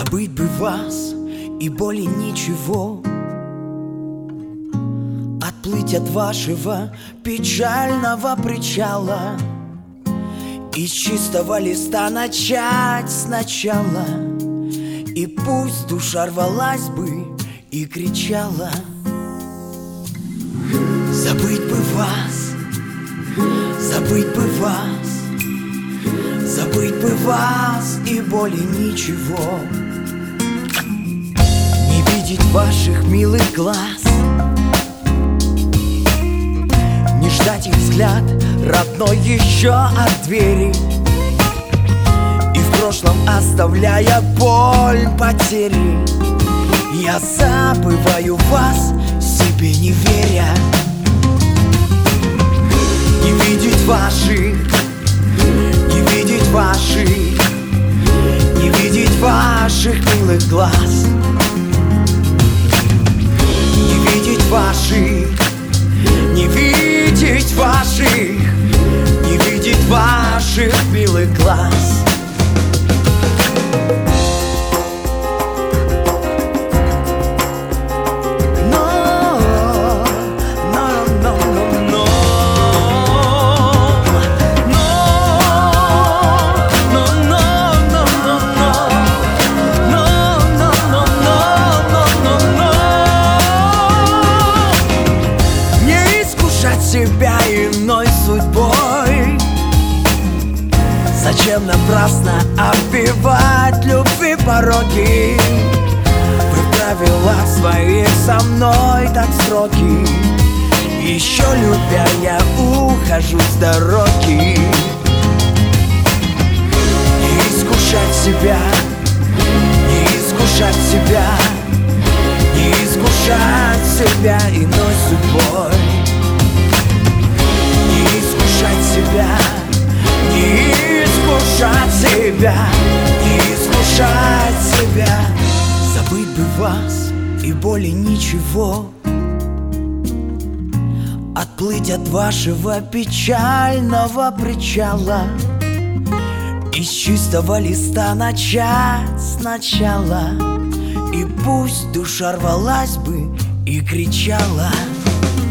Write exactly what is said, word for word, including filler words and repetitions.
Забыть бы вас и более ничего, отплыть от вашего печального причала и с чистого листа начать сначала. И пусть душа рвалась бы и кричала. Забыть бы вас, забыть бы вас, забыть бы вас и более ничего. Не видеть ваших милых глаз, не ждать их взгляд родной еще от двери, и в прошлом оставляя боль потери, я забываю вас, себе не веря. Не видеть ваших, не видеть ваших, не видеть ваших милых глаз, не видеть ваших, не видеть ваших, не видеть ваших милых глаз. Себя иной судьбой, зачем напрасно оббивать любви пороги? Вы в правилах своих со мной так строги, еще любя я ухожу с дороги. Не искушать себя, не искушать себя, не искушать себя иной судьбой. Себя, не искушать себя, не искушать себя. Забыть бы вас и более ничего, отплыть от вашего печального причала и с чистого листа начать сначала. И пусть душа рвалась бы и кричала.